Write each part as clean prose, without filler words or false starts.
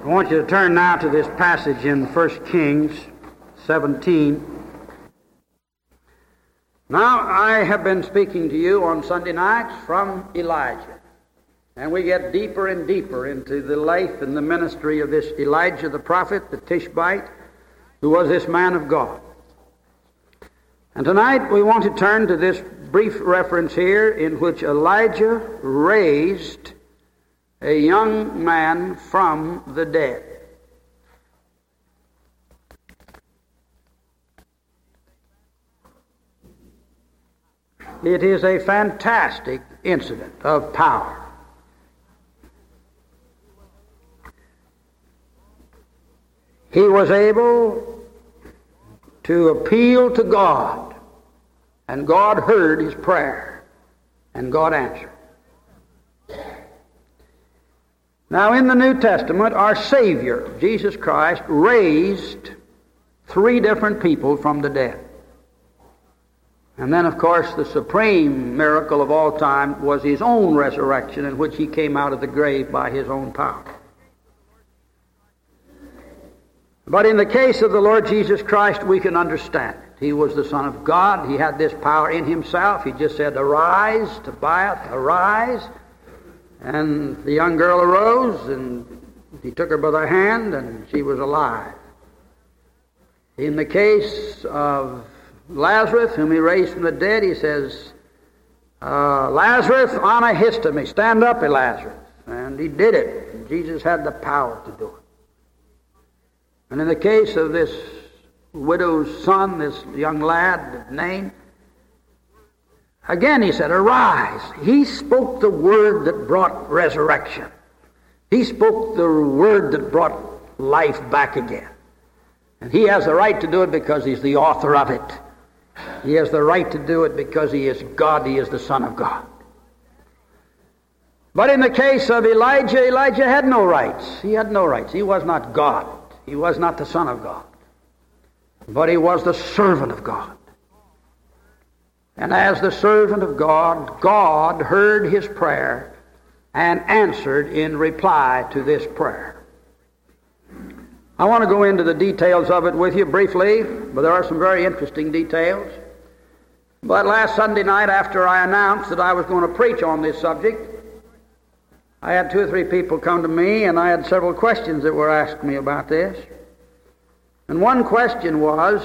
I want you to turn now to this passage in 1 Kings 17. Now, I have been speaking to you on Sunday nights from Elijah. And we get deeper and deeper into the life and the ministry of this Elijah the prophet, the Tishbite, who was this man of God. And tonight we want to turn to this brief reference here in which Elijah raised a young man from the dead. It is a fantastic incident of power. He was able to appeal to God, and God heard his prayer, and God answered. Now, in the New Testament, our Savior, Jesus Christ, raised 3 different people from the dead. And then, of course, the supreme miracle of all time was his own resurrection, in which he came out of the grave by his own power. But in the case of the Lord Jesus Christ, we can understand it. He was the Son of God. He had this power in himself. He just said, "Arise, Tobiah, arise." And the young girl arose, and he took her by the hand, and she was alive. In the case of Lazarus, whom he raised from the dead, he says, "Lazarus, anahistemi, stand up, Lazarus." And he did it. And Jesus had the power to do it. And in the case of this widow's son, this young lad, Nain, again he said, "Arise." He spoke the word that brought resurrection. He spoke the word that brought life back again. And he has the right to do it because he's the author of it. He has the right to do it because he is God. He is the Son of God. But in the case of Elijah, Elijah had no rights. He had no rights. He was not God. He was not the Son of God. But he was the servant of God. And as the servant of God, God heard his prayer and answered in reply to this prayer. I want to go into the details of it with you briefly, but there are some very interesting details. But last Sunday night, after I announced that I was going to preach on this subject, I had 2 or 3 people come to me, and I had several questions that were asked me about this. And one question was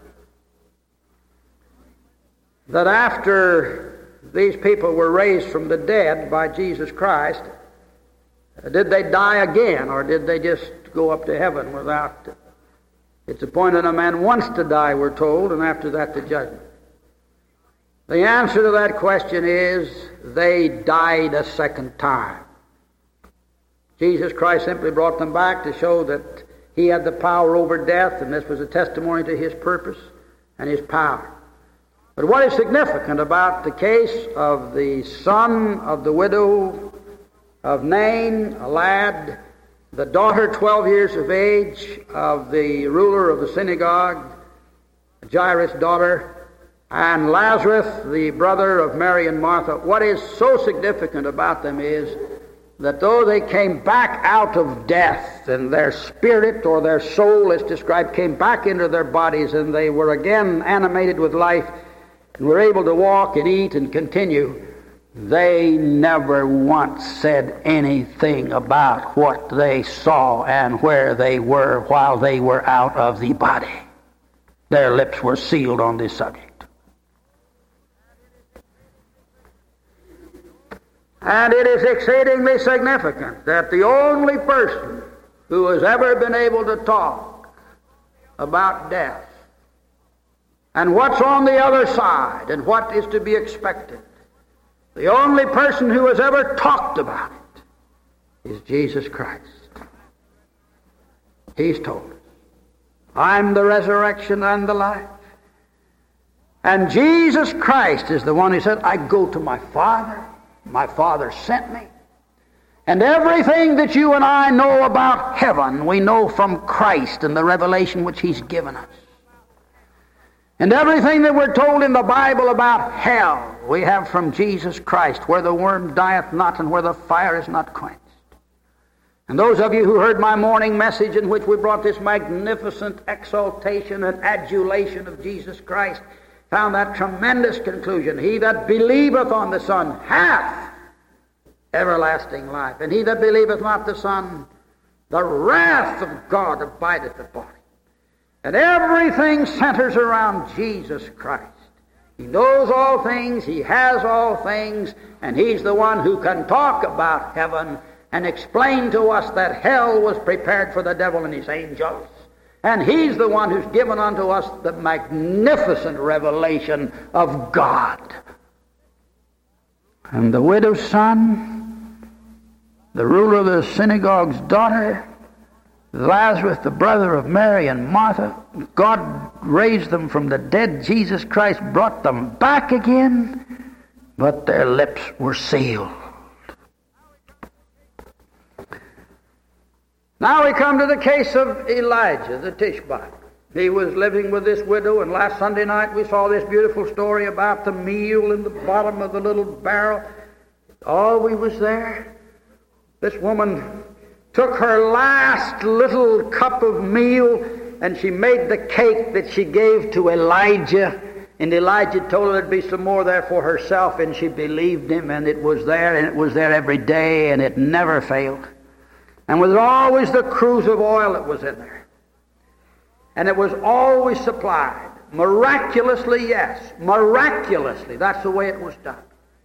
that after these people were raised from the dead by Jesus Christ, did they die again, or did they just go up to heaven without? It's appointed a man once to die, we're told, and after that the judgment. The answer to that question is they died a second time. Jesus Christ simply brought them back to show that he had the power over death, and this was a testimony to his purpose and his power. But what is significant about the case of the son of the widow of Nain, a lad, the daughter 12 years of age of the ruler of the synagogue, Jairus' daughter, and Lazarus, the brother of Mary and Martha, what is so significant about them is that though they came back out of death, and their spirit or their soul, as described, came back into their bodies, and they were again animated with life, and were able to walk and eat and continue, they never once said anything about what they saw and where they were while they were out of the body. Their lips were sealed on this subject. And it is exceedingly significant that the only person who has ever been able to talk about death and what's on the other side and what is to be expected, the only person who has ever talked about it is Jesus Christ. He's told us, "I'm the resurrection and the life." And Jesus Christ is the one who said, "I go to my Father. My Father sent me." And everything that you and I know about heaven, we know from Christ and the revelation which he's given us. And everything that we're told in the Bible about hell, we have from Jesus Christ, where the worm dieth not and where the fire is not quenched. And those of you who heard my morning message in which we brought this magnificent exaltation and adulation of Jesus Christ found that tremendous conclusion. He that believeth on the Son hath everlasting life, and he that believeth not the Son, the wrath of God abideth upon him. And everything centers around Jesus Christ. He knows all things, he has all things, and he's the one who can talk about heaven and explain to us that hell was prepared for the devil and his angels. And he's the one who's given unto us the magnificent revelation of God. And the widow's son, the ruler of the synagogue's daughter, Lazarus, the brother of Mary and Martha, God raised them from the dead. Jesus Christ brought them back again, but their lips were sealed. Now we come to the case of Elijah the Tishbite. He was living with this widow, and last Sunday night we saw this beautiful story about the meal in the bottom of the little barrel. Always was there. This woman took her last little cup of meal, and she made the cake that she gave to Elijah. And Elijah told her there'd be some more there for herself, and she believed him, and it was there, and it was there every day, and it never failed. And was always the cruse of oil that was in there. And it was always supplied. Miraculously, yes. Miraculously. That's the way it was done.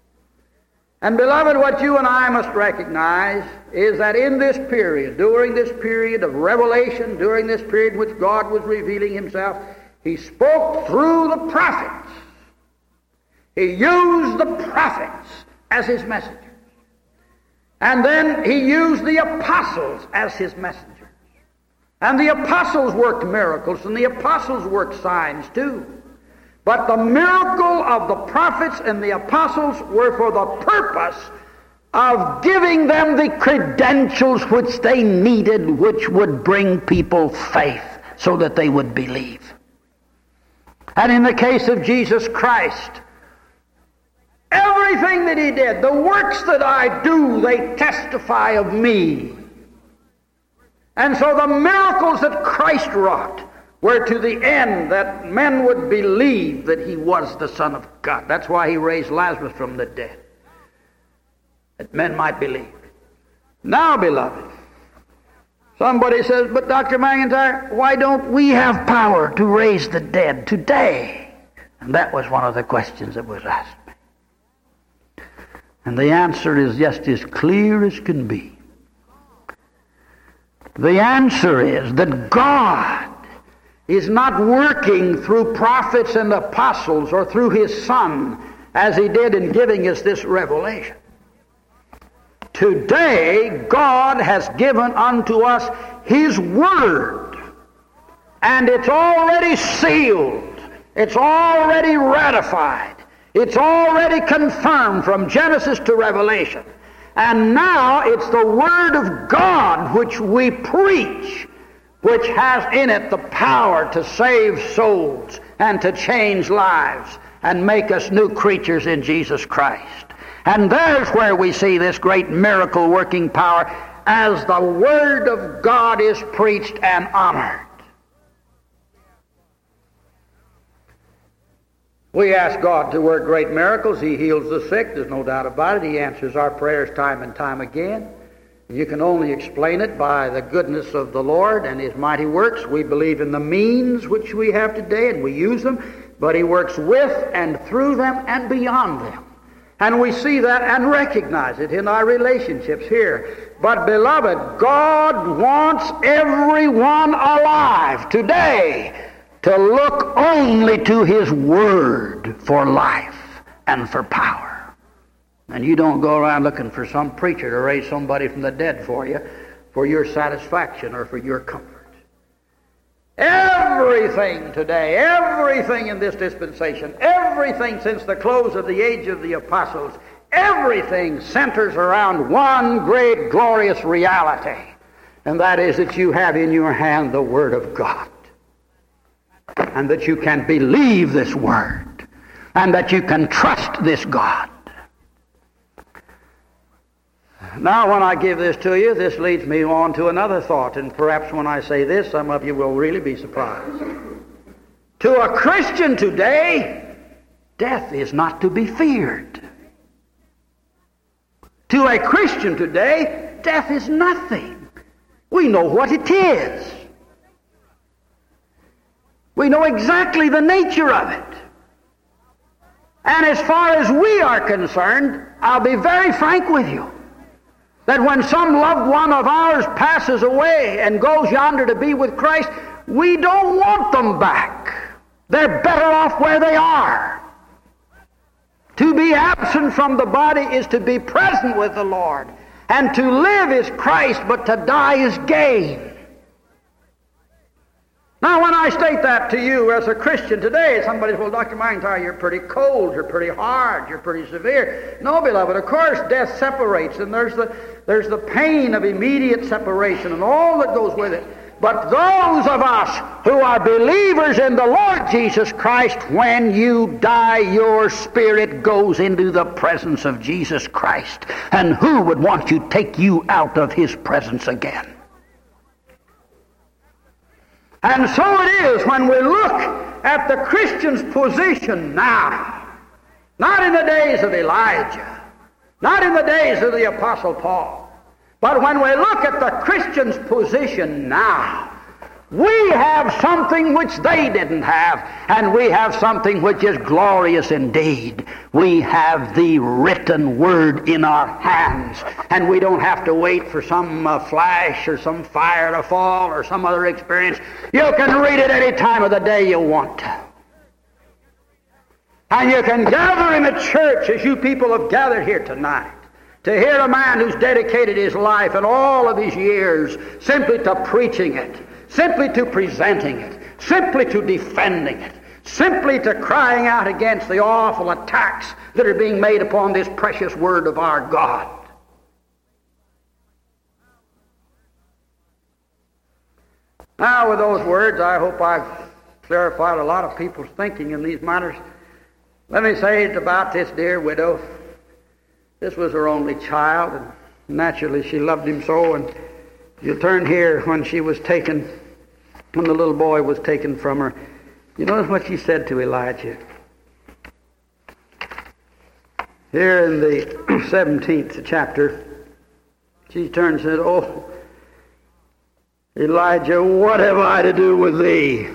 And beloved, what you and I must recognize is that in this period, during this period of revelation, during this period in which God was revealing himself, he spoke through the prophets. He used the prophets as his messengers. And then he used the apostles as his messengers. And the apostles worked miracles, and the apostles worked signs too. But the miracle of the prophets and the apostles were for the purpose of giving them the credentials which they needed, which would bring people faith so that they would believe. And in the case of Jesus Christ, everything that he did, the works that I do, they testify of me. And so the miracles that Christ wrought were to the end that men would believe that he was the Son of God. That's why he raised Lazarus from the dead, that men might believe. Now, beloved, somebody says, but Dr. McIntyre, why don't we have power to raise the dead today? And that was one of the questions that was asked me. And the answer is just as clear as can be. The answer is that God is not working through prophets and apostles or through his Son as he did in giving us this revelation. Today, God has given unto us his word, and it's already sealed. It's already ratified. It's already confirmed from Genesis to Revelation. And now it's the Word of God which we preach, which has in it the power to save souls and to change lives and make us new creatures in Jesus Christ. And there's where we see this great miracle working power as the Word of God is preached and honored. We ask God to work great miracles. He heals the sick, there's no doubt about it. He answers our prayers time and time again. You can only explain it by the goodness of the Lord and his mighty works. We believe in the means which we have today, and we use them, but he works with and through them and beyond them. And we see that and recognize it in our relationships here. But beloved, God wants everyone alive today to look only to his word for life and for power. And you don't go around looking for some preacher to raise somebody from the dead for you, for your satisfaction or for your comfort. Everything today, everything in this dispensation, everything since the close of the age of the apostles, everything centers around one great glorious reality, and that is that you have in your hand the Word of God, and that you can believe this Word, and that you can trust this God. Now, when I give this to you, this leads me on to another thought, and perhaps when I say this, some of you will really be surprised. To a Christian today, death is not to be feared. To a Christian today, death is nothing. We know what it is. We know exactly the nature of it. And as far as we are concerned, I'll be very frank with you, that when some loved one of ours passes away and goes yonder to be with Christ, we don't want them back. They're better off where they are. To be absent from the body is to be present with the Lord. And to live is Christ, but to die is gain. Now, when I state that to you as a Christian today, somebody says, well, Dr. McIntyre, you're pretty cold, you're pretty hard, you're pretty severe. No, beloved, of course death separates, and there's the pain of immediate separation and all that goes with it. But those of us who are believers in the Lord Jesus Christ, when you die, your spirit goes into the presence of Jesus Christ. And who would want to take you out of His presence again? And so it is when we look at the Christian's position now. Not in the days of Elijah, not in the days of the Apostle Paul, but when we look at the Christian's position now, we have something which they didn't have, and we have something which is glorious indeed. We have the written Word in our hands, and we don't have to wait for some flash or some fire to fall or some other experience. You can read it any time of the day you want to. And you can gather in a church as you people have gathered here tonight to hear a man who's dedicated his life and all of his years simply to preaching it, simply to presenting it, simply to defending it, simply to crying out against the awful attacks that are being made upon this precious Word of our God. Now, with those words, I hope I've clarified a lot of people's thinking in these matters. Let me say it about this dear widow. This was her only child, and naturally she loved him so. And you turn here when she was taken, when the little boy was taken from her. You notice what she said to Elijah. Here in the 17th chapter, she turned and said, "Oh, Elijah, what have I to do with thee?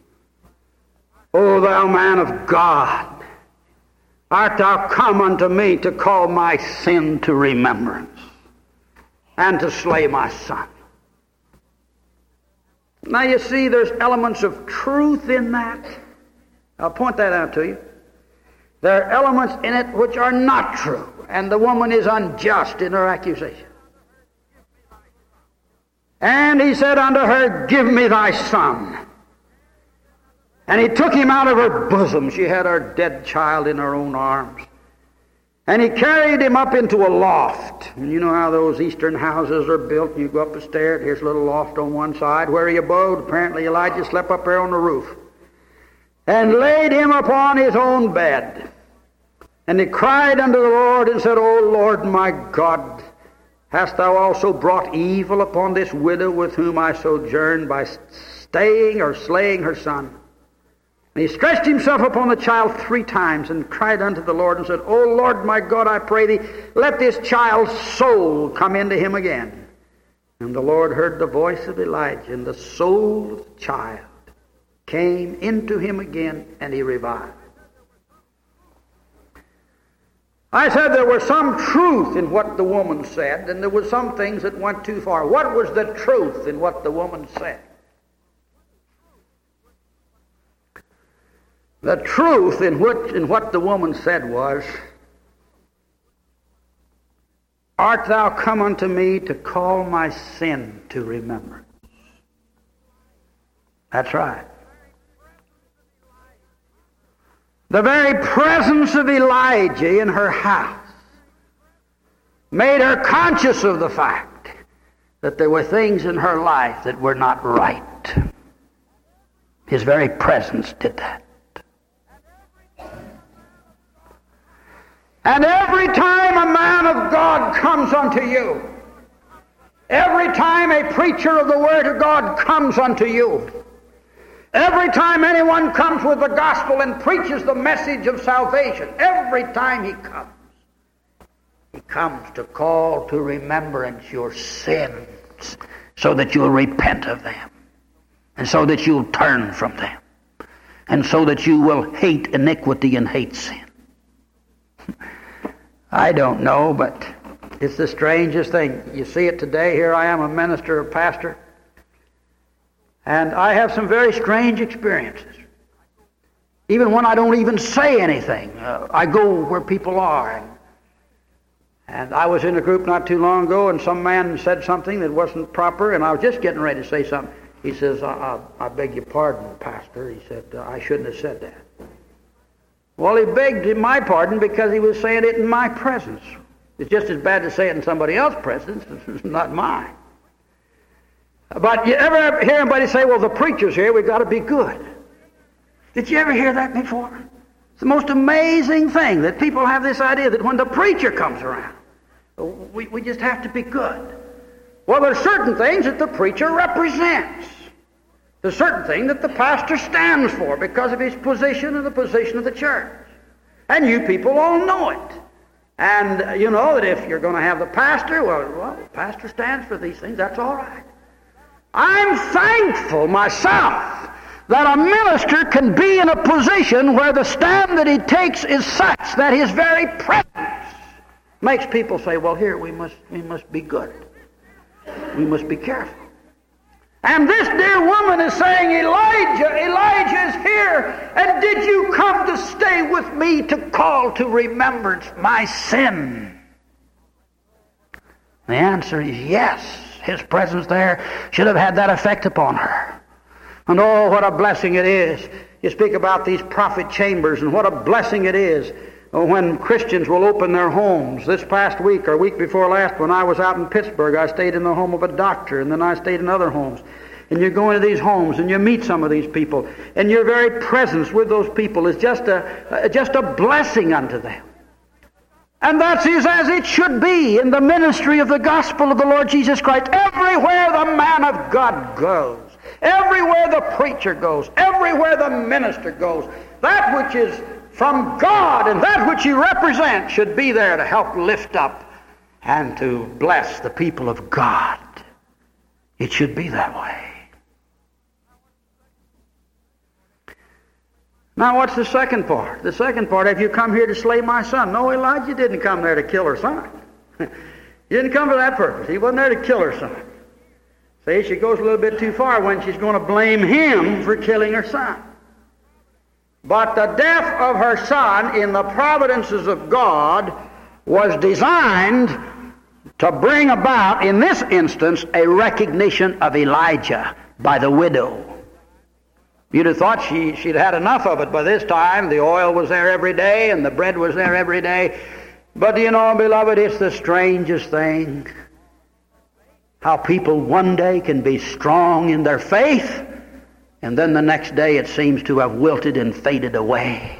O thou man of God, art thou come unto me to call my sin to remembrance and to slay my son?" Now you see there's elements of truth in that. I'll point that out to you. There are elements in it which are not true, and the woman is unjust in her accusation. And he said unto her, "Give me thy son." And he took him out of her bosom. She had her dead child in her own arms. And he carried him up into a loft. And you know how those eastern houses are built. You go up the stair, here's a little loft on one side where he abode. Apparently Elijah slept up there on the roof. And laid him upon his own bed. And he cried unto the Lord and said, "O Lord my God, hast thou also brought evil upon this widow with whom I sojourned by staying or slaying her son?" And he stretched himself upon the child 3 times and cried unto the Lord and said, "O Lord my God, I pray thee, let this child's soul come into him again." And the Lord heard the voice of Elijah, and the soul of the child came into him again, and he revived. I said there was some truth in what the woman said, and there were some things that went too far. What was the truth in what the woman said? The truth in what the woman said was, "Art thou come unto me to call my sin to remembrance?" That's right. The very presence of Elijah in her house made her conscious of the fact that there were things in her life that were not right. His very presence did that. And every time a man of God comes unto you, every time a preacher of the Word of God comes unto you, every time anyone comes with the gospel and preaches the message of salvation, every time he comes to call to remembrance your sins so that you'll repent of them and so that you'll turn from them and so that you will hate iniquity and hate sin. I don't know, but it's the strangest thing. You see it today. Here I am, a minister, a pastor, and I have some very strange experiences. Even when I don't even say anything, I go where people are. And I was in a group not too long ago, and some man said something that wasn't proper, and I was just getting ready to say something. He says, I beg your pardon, Pastor. He said, I shouldn't have said that. Well, he begged my pardon because he was saying it in my presence. It's just as bad to say it in somebody else's presence. It's not mine. But you ever hear anybody say, well, the preacher's here, we've got to be good? Did you ever hear that before? It's the most amazing thing that people have this idea that when the preacher comes around, we just have to be good. Well, there's certain things that the preacher represents. There's certain things that the pastor stands for because of his position and the position of the church. And you people all know it. And you know that if you're going to have the pastor, well, the pastor stands for these things. That's all right. I'm thankful myself that a minister can be in a position where the stand that he takes is such that his very presence makes people say, well, here, we must be good. We must be careful. And this dear woman is saying, Elijah is here, and did you come to stay with me to call to remembrance my sin? The answer is yes. His presence there should have had that effect upon her. And oh, what a blessing it is. You speak about these prophet chambers, and what a blessing it is when Christians will open their homes. This past week, or week before last, when I was out in Pittsburgh, I stayed in the home of a doctor, and then I stayed in other homes. And you go into these homes, and you meet some of these people, and your very presence with those people is just a blessing unto them. And that is as it should be in the ministry of the gospel of the Lord Jesus Christ. Everywhere the man of God goes, everywhere the preacher goes, everywhere the minister goes, that which is from God and that which he represents should be there to help lift up and to bless the people of God. It should be that way. Now, what's the second part? The second part, have you come here to slay my son? No, Elijah didn't come there to kill her son. He didn't come for that purpose. He wasn't there to kill her son. See, she goes a little bit too far when she's going to blame him for killing her son. But the death of her son in the providences of God was designed to bring about, in this instance, a recognition of Elijah by the widow. You'd have thought she'd had enough of it by this time. The oil was there every day and the bread was there every day. But you know, beloved, it's the strangest thing how people one day can be strong in their faith, and then the next day it seems to have wilted and faded away.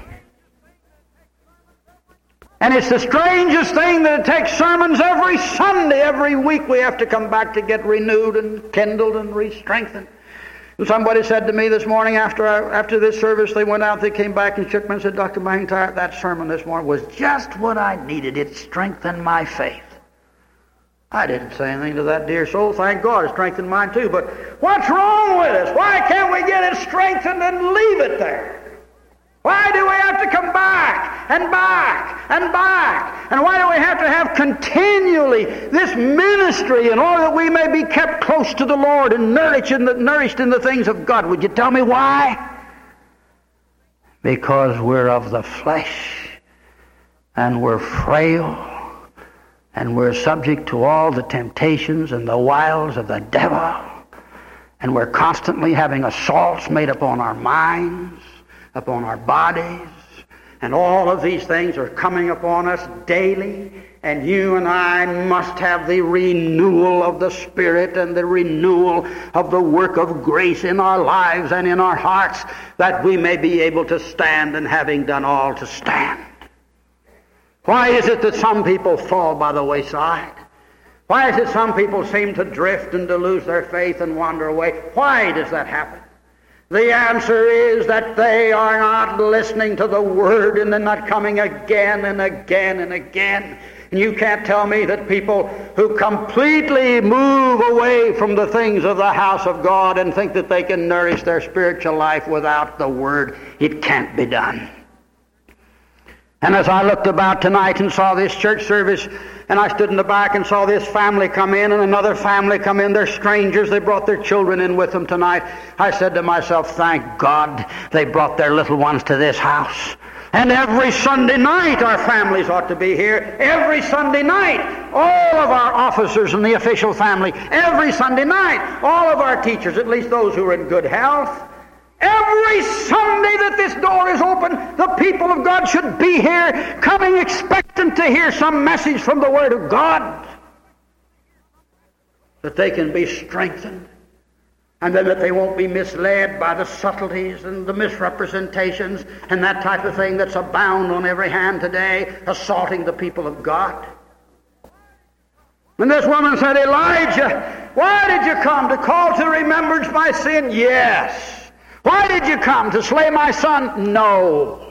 And it's the strangest thing that it takes sermons every Sunday, every week we have to come back to get renewed and kindled and re-strengthened. And somebody said to me this morning after this service, they went out, they came back and shook me and said, Dr. McIntyre, that sermon this morning was just what I needed. It strengthened my faith. I didn't say anything to that dear soul. Thank God it strengthened mine too. But what's wrong with us? Why can't we get it strengthened and leave it there? Why do we have to come back and back and back? And why do we have to have continually this ministry in order that we may be kept close to the Lord and nourished in the things of God? Would you tell me why? Because we're of the flesh and we're frail and we're subject to all the temptations and the wiles of the devil, and we're constantly having assaults made upon our minds, upon our bodies, and all of these things are coming upon us daily, and you and I must have the renewal of the Spirit and the renewal of the work of grace in our lives and in our hearts, that we may be able to stand, and having done all, to stand. Why is it that some people fall by the wayside? Why is it some people seem to drift and to lose their faith and wander away? Why does that happen? The answer is that they are not listening to the Word, and they're not coming again and again and again. And you can't tell me that people who completely move away from the things of the house of God and think that they can nourish their spiritual life without the Word. It can't be done. And as I looked about tonight and saw this church service, and I stood in the back and saw this family come in and another family come in, they're strangers, they brought their children in with them tonight, I said to myself, thank God they brought their little ones to this house. And every Sunday night our families ought to be here. Every Sunday night, all of our officers in the official family. Every Sunday night, all of our teachers, at least those who are in good health. Every Sunday that this door is open, the people of God should be here, coming expectant to hear some message from the Word of God, that they can be strengthened, and then that they won't be misled by the subtleties and the misrepresentations and that type of thing that's abound on every hand today, assaulting the people of God. And this woman said, Elijah, why did you come? To call to remembrance my sin? Yes. Why did you come? To slay my son? No.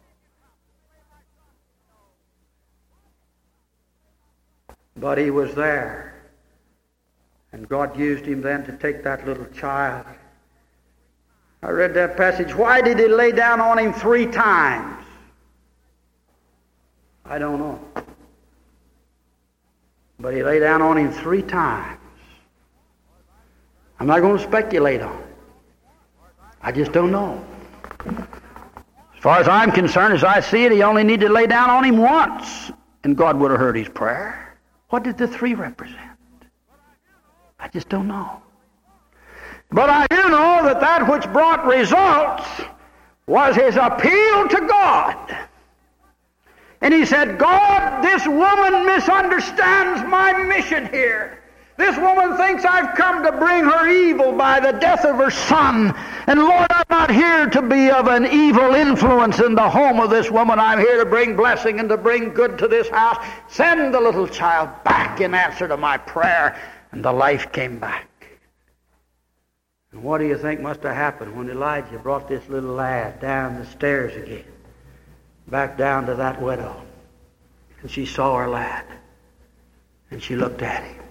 But he was there. And God used him then to take that little child. I read that passage. Why did he lay down on him 3 times? I don't know. But he lay down on him 3 times. I'm not going to speculate on it. I just don't know. As far as I'm concerned, as I see it, he only needed to lay down on him once, and God would have heard his prayer. What did the 3 represent? I just don't know. But I do know that that which brought results was his appeal to God. And he said, God, this woman misunderstands my mission here. This woman thinks I've come to bring her evil by the death of her son. And Lord, I'm not here to be of an evil influence in the home of this woman. I'm here to bring blessing and to bring good to this house. Send the little child back in answer to my prayer. And the life came back. And what do you think must have happened when Elijah brought this little lad down the stairs again? Back down to that widow. And she saw her lad. And she looked at him.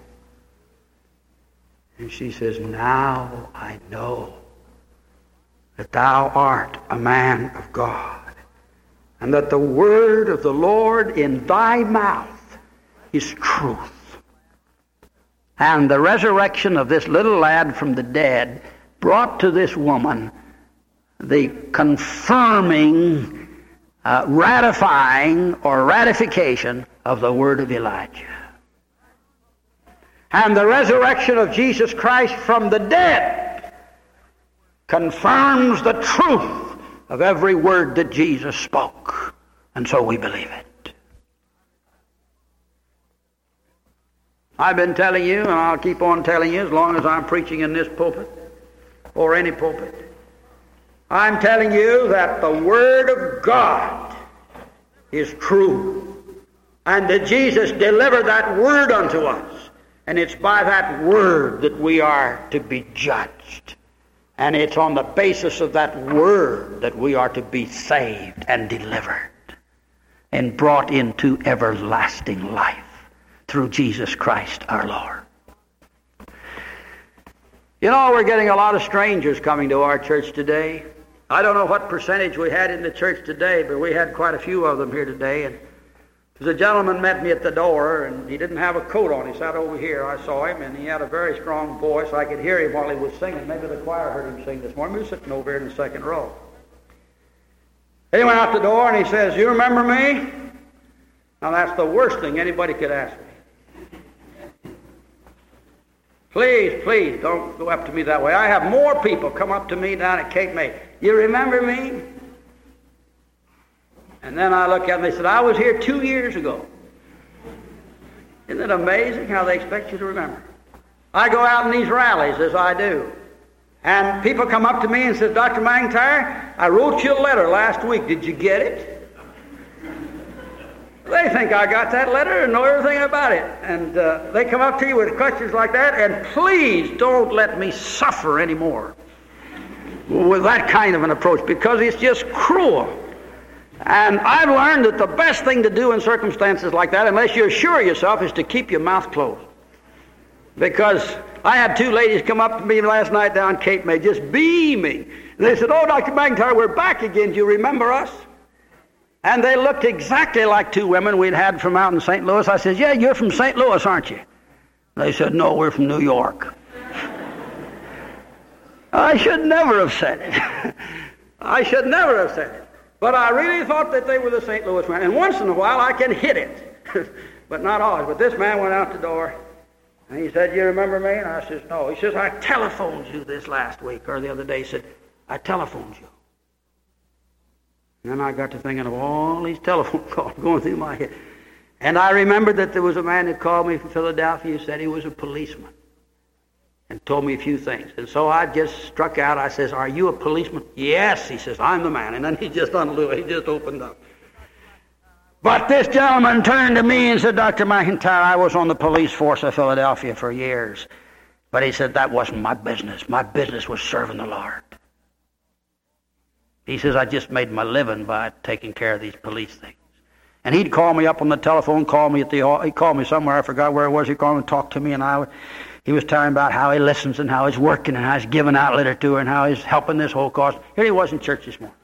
And she says, now I know that thou art a man of God, and that the word of the Lord in thy mouth is truth. And the resurrection of this little lad from the dead brought to this woman the confirming, ratifying or ratification of the word of Elijah. And the resurrection of Jesus Christ from the dead confirms the truth of every word that Jesus spoke. And so we believe it. I've been telling you, and I'll keep on telling you as long as I'm preaching in this pulpit or any pulpit. I'm telling you that the Word of God is true, and that Jesus delivered that Word unto us. And it's by that Word that we are to be judged. And it's on the basis of that Word that we are to be saved and delivered and brought into everlasting life through Jesus Christ our Lord. You know, we're getting a lot of strangers coming to our church today. I don't know what percentage we had in the church today, but we had quite a few of them here today. And a gentleman met me at the door, and he didn't have a coat on. He sat over here. I saw him, and he had a very strong voice. I could hear him while he was singing. Maybe the choir heard him sing this morning. We were sitting over here in the second row. He went out the door, and he says, you remember me? Now, that's the worst thing anybody could ask me. Please, don't go up to me that way. I have more people come up to me down at Cape May. You remember me? And then I look at them, they said, I was here 2 years ago. Isn't it amazing how they expect you to remember? I go out in these rallies, as I do, and people come up to me and say, Dr. McIntyre, I wrote you a letter last week. Did you get it? They think I got that letter and know everything about it. And they come up to you with questions like that, and please don't let me suffer anymore with that kind of an approach, because it's just cruel. And I've learned that the best thing to do in circumstances like that, unless you assure yourself, is to keep your mouth closed. Because I had two ladies come up to me last night down Cape May, just beaming. And they said, "Oh, Dr. McIntyre, we're back again. Do you remember us?" And they looked exactly like two women we'd had from out in St. Louis. I said, "Yeah, you're from St. Louis, aren't you?" They said, "No, we're from New York." I should never have said it. I should never have said it. But I really thought that they were the St. Louis man. And once in a while I can hit it, but not always. But this man went out the door, and he said, "You remember me?" And I said, "No." He says, "I telephoned you this last week," or the other day. He said, "I telephoned you." And then I got to thinking of all these telephone calls going through my head. And I remembered that there was a man that called me from Philadelphia who said he was a policeman and told me a few things. And so I just struck out. I says, "Are you a policeman?" "Yes." He says, "I'm the man." And then he just opened up. But this gentleman turned to me and said, "Dr. McIntyre, I was on the police force of Philadelphia for years." But he said, "That wasn't my business. My business was serving the Lord." He says, "I just made my living by taking care of these police things." And he'd call me up on the telephone, he called me somewhere, I forgot where it was. He called me and talked to me, and he was telling about how he listens and how he's working and how he's giving out literature and how he's helping this whole cause. Here he was in church this morning.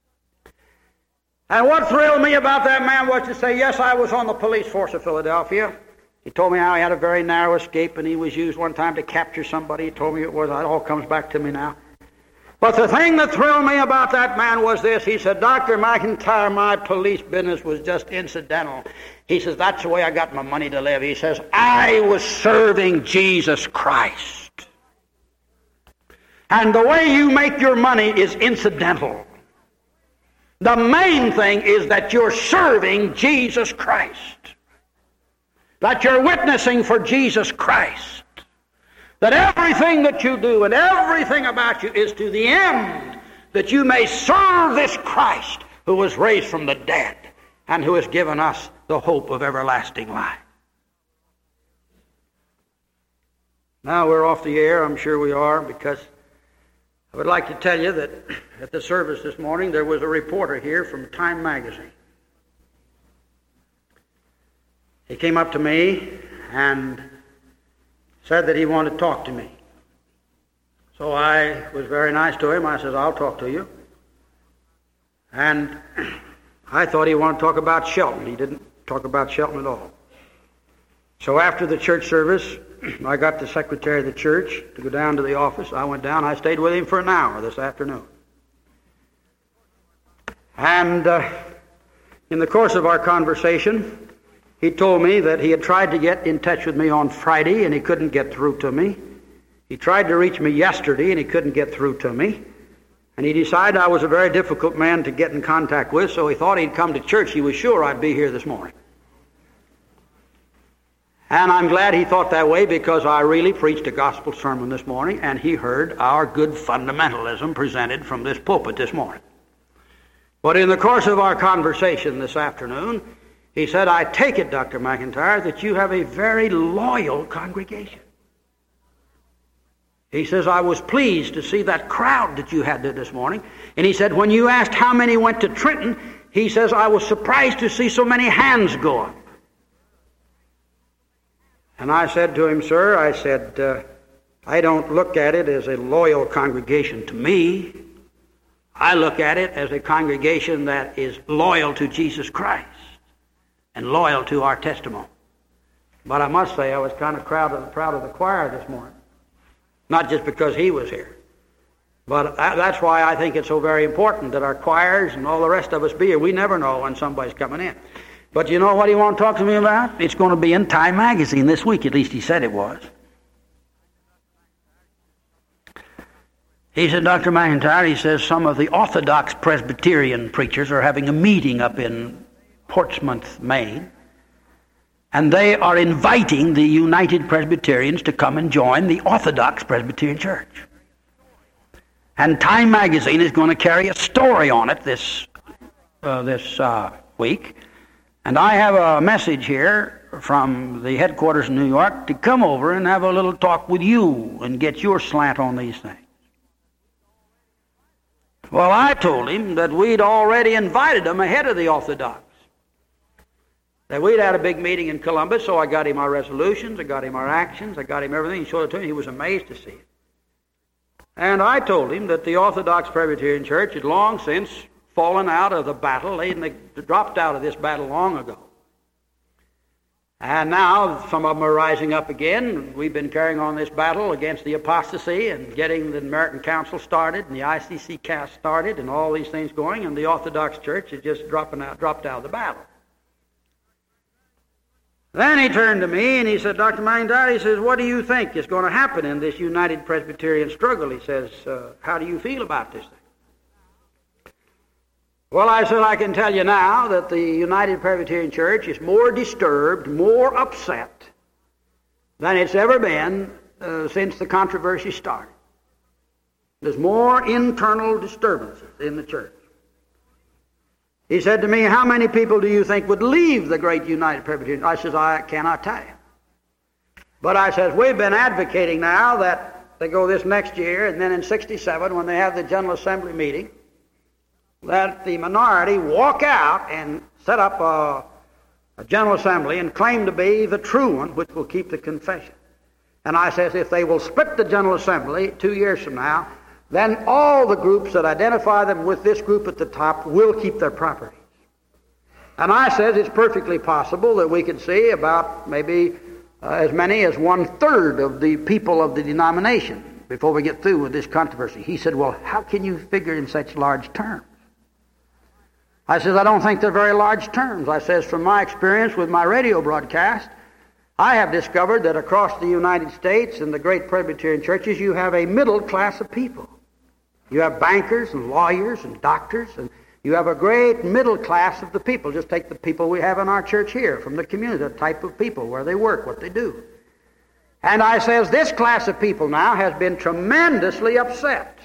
And what thrilled me about that man was to say, "Yes, I was on the police force of Philadelphia." He told me how he had a very narrow escape and he was used one time to capture somebody. He told me it all comes back to me now. But the thing that thrilled me about that man was this. He said, "Dr. McIntyre, my police business was just incidental." He says, "That's the way I got my money to live." He says, "I was serving Jesus Christ. And the way you make your money is incidental. The main thing is that you're serving Jesus Christ. That you're witnessing for Jesus Christ. That everything that you do and everything about you is to the end that you may serve this Christ who was raised from the dead and who has given us the hope of everlasting life." Now we're off the air, I'm sure we are, because I would like to tell you that at the service this morning there was a reporter here from Time magazine. He came up to me and said that he wanted to talk to me. So I was very nice to him. I said, "I'll talk to you." And I thought he wanted to talk about Shelton. He didn't talk about Shelton at all. So after the church service, I got the secretary of the church to go down to the office. I went down. I stayed with him for an hour this afternoon. And in the course of our conversation, he told me that he had tried to get in touch with me on Friday and he couldn't get through to me. He tried to reach me yesterday and he couldn't get through to me. And he decided I was a very difficult man to get in contact with, so he thought he'd come to church. He was sure I'd be here this morning. And I'm glad he thought that way, because I really preached a gospel sermon this morning and he heard our good fundamentalism presented from this pulpit this morning. But in the course of our conversation this afternoon, he said, "I take it, Dr. McIntyre, that you have a very loyal congregation." He says, "I was pleased to see that crowd that you had there this morning." And he said, "When you asked how many went to Trenton," he says, "I was surprised to see so many hands go up." And I said to him, "Sir," I said, "I don't look at it as a loyal congregation to me. I look at it as a congregation that is loyal to Jesus Christ and loyal to our testimony." But I must say I was kind of proud of the choir this morning. Not just because he was here. But that's why I think it's so very important that our choirs and all the rest of us be here. We never know when somebody's coming in. But you know what he wanted to talk to me about? It's going to be in Time magazine this week. At least he said it was. He said, "Dr. McIntyre," he says, "some of the Orthodox Presbyterian preachers are having a meeting up in Portsmouth, Maine. And they are inviting the United Presbyterians to come and join the Orthodox Presbyterian Church. And Time magazine is going to carry a story on it this week. And I have a message here from the headquarters in New York to come over and have a little talk with you and get your slant on these things. Well, I told him that we'd already invited them ahead of the Orthodox. That we'd had a big meeting in Columbus, so I got him our resolutions, I got him our actions, I got him everything. He showed it to me. He was amazed to see it. And I told him that the Orthodox Presbyterian Church had long since fallen out of the battle. They dropped out of this battle long ago. And now some of them are rising up again. We've been carrying on this battle against the apostasy and getting the American Council started and the ICC cast started and all these things going, and the Orthodox Church is just dropped out of the battle. Then he turned to me and he said, Dr. McIntyre, he says, what do you think is going to happen in this United Presbyterian struggle? He says, how do you feel about this thing? Well, I said, I can tell you now that the United Presbyterian Church is more disturbed, more upset than it's ever been since the controversy started. There's more internal disturbances in the church. He said to me, how many people do you think would leave the great United Presbyterian? I says, I cannot tell you. But I says, we've been advocating now that they go this next year, and then in 67, when they have the General Assembly meeting, that the minority walk out and set up a General Assembly and claim to be the true one, which will keep the confession. And I says, if they will split the General Assembly 2 years from now, then all the groups that identify them with this group at the top will keep their properties. And I says it's perfectly possible that we could see about maybe as many as 1/3 of the people of the denomination before we get through with this controversy. He said, well, how can you figure in such large terms? I says, I don't think they're very large terms. I says, from my experience with my radio broadcast, I have discovered that across the United States and the great Presbyterian churches, you have a middle class of people. You have bankers and lawyers and doctors, and you have a great middle class of the people. Just take the people we have in our church here, from the community, the type of people, where they work, what they do. And I says, this class of people now has been tremendously upset.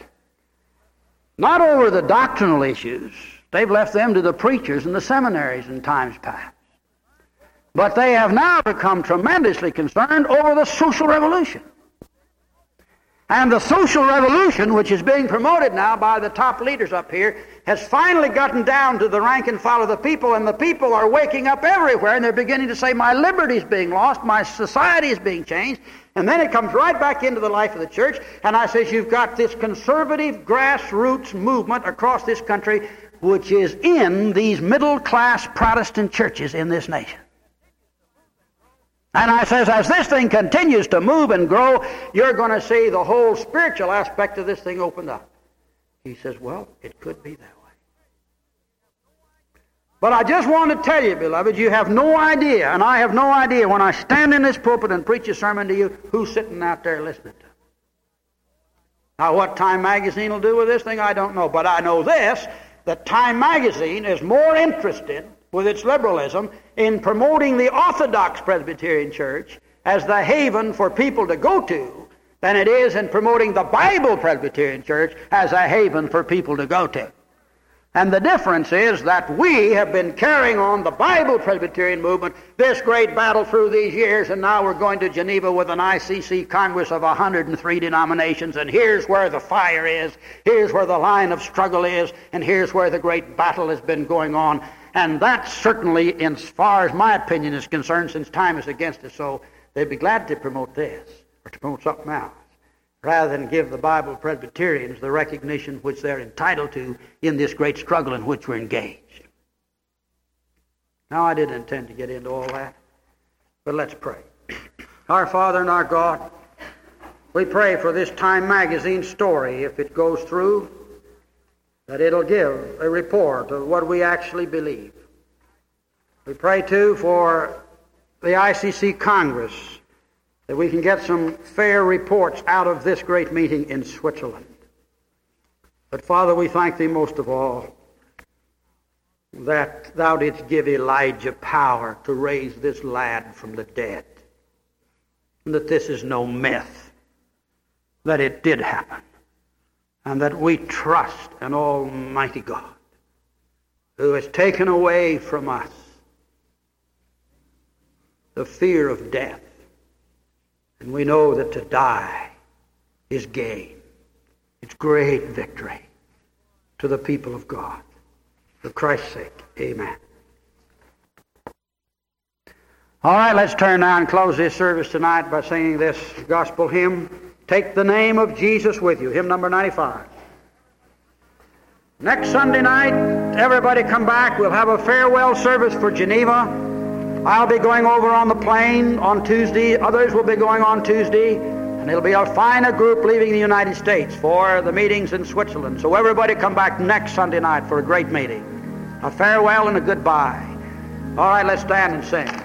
Not over the doctrinal issues. They've left them to the preachers and the seminaries in times past. But they have now become tremendously concerned over the social revolution. And the social revolution, which is being promoted now by the top leaders up here, has finally gotten down to the rank and file of the people, and the people are waking up everywhere, and they're beginning to say, my liberty is being lost, my society is being changed, and then it comes right back into the life of the church, and I says, you've got this conservative grassroots movement across this country, which is in these middle-class Protestant churches in this nation. And I says, as this thing continues to move and grow, you're going to see the whole spiritual aspect of this thing opened up. He says, well, it could be that way. But I just want to tell you, beloved, you have no idea, and I have no idea when I stand in this pulpit and preach a sermon to you, who's sitting out there listening to it. Now, what Time Magazine will do with this thing, I don't know. But I know this, that Time Magazine is more interested with its liberalism in promoting the Orthodox Presbyterian Church as the haven for people to go to than it is in promoting the Bible Presbyterian Church as a haven for people to go to. And the difference is that we have been carrying on the Bible Presbyterian movement, this great battle through these years, and now we're going to Geneva with an ICC Congress of 103 denominations, and here's where the fire is, here's where the line of struggle is, and here's where the great battle has been going on. And that's certainly, as far as my opinion is concerned, since time is against us, so they'd be glad to promote this, or to promote something else, rather than give the Bible Presbyterians the recognition which they're entitled to in this great struggle in which we're engaged. Now, I didn't intend to get into all that, but let's pray. Our Father and our God, we pray for this Time Magazine story, if it goes through, that it'll give a report of what we actually believe. We pray, too, for the ICC Congress, that we can get some fair reports out of this great meeting in Switzerland. But, Father, we thank Thee most of all that Thou didst give Elijah power to raise this lad from the dead, and that this is no myth, that it did happen, and that we trust an Almighty God who has taken away from us the fear of death. And we know that to die is gain. It's great victory to the people of God. For Christ's sake, amen. All right, let's turn now and close this service tonight by singing this gospel hymn, Take the Name of Jesus With You, hymn number 95. Next Sunday night, everybody come back. We'll have a farewell service for Geneva. I'll be going over on the plane on Tuesday. Others will be going on Tuesday. And it'll be a finer group leaving the United States for the meetings in Switzerland. So everybody come back next Sunday night for a great meeting. A farewell and a goodbye. All right, let's stand and sing.